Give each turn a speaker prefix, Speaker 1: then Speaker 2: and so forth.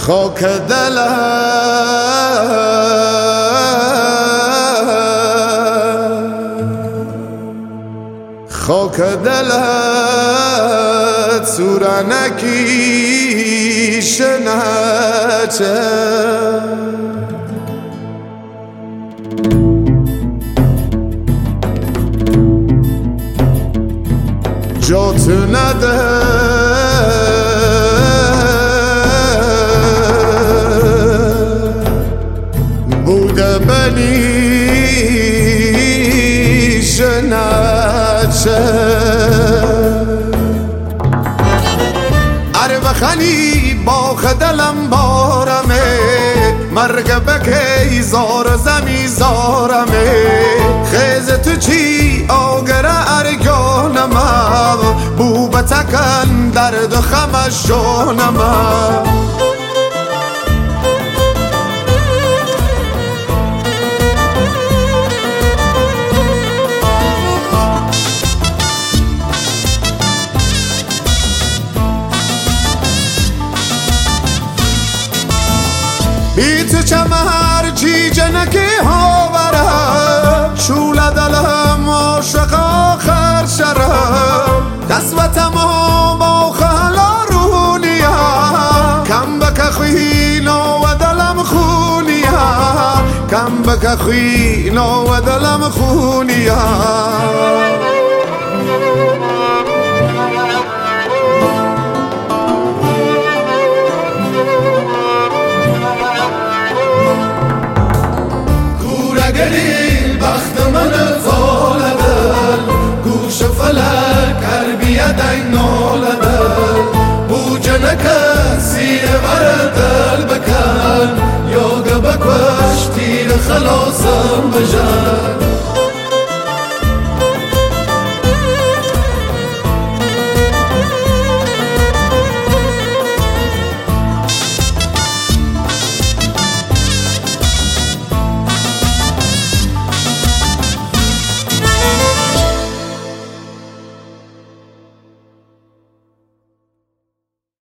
Speaker 1: خاک دلت سورانکی شناچه جات نده بوده بنی شناچه اره بخنی باخ دلم بارمه مرگ بکی زار زمی زارمه خیز تو چی آگره ارگانم بو بتکن درد و خمش جانم بیت چمر جی جنکی ها برم شول دلم عاشق آخر شرم دست و تمام آخلا رونیا کم بکخینا و دلم خونیا کم بکخینا و دلم خونیا